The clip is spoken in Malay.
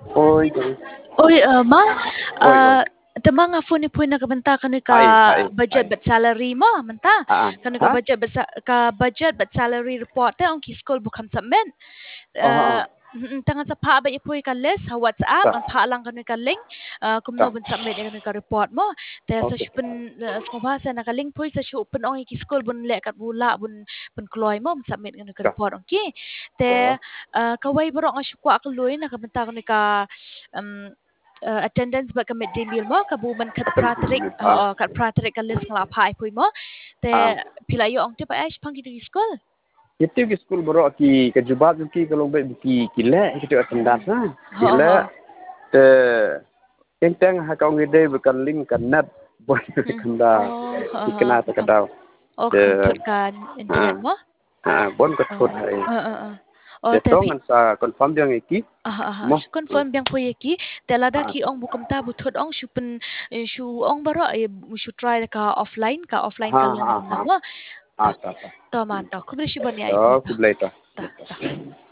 Oi, Oi, ma, oi. tama nga phone ni Puy nakabanta ka ni ka Hai. budget but salary mo, manta. Kanu ka Ha? budget but salary report te ang kiskol bukam submit. Oh, Tangan sa pa ba ipuy ka list sa WhatsApp ta, ang pa lang kanu ka link kumno ta. bun submit kanu ka report mo. Te sa Okay. shupen smabasa na ka link puy sa shupen ong kiskol bun le kat bula bun kloy mo submit kanu ka Ta. report okay. Te kaway baro ang shukwa akloy nakabanta kanu ka um, attendance ba kami demil mo kabuman kat praterik kat praterik ka list ngala pai puy mo te pilayo ang tipa ay pang gitu school Itu ke school bro ki kejubat ki kalau baik ki kile kita attendance ha. ho Kile te teng ha kau ngide bukan link kan net boy kan da ikna ta kadau. Te kan thot kan internet mo bon ko thot hai. oh Te te tong an sa confirm yang iki mo. confirm biang poye ki telada ki ong bukamta buthot ong shupen shu ong baro shu try ka offline ka lang mo Ha ta. to man to kubri shibani ai Oh, po kublai ta. ta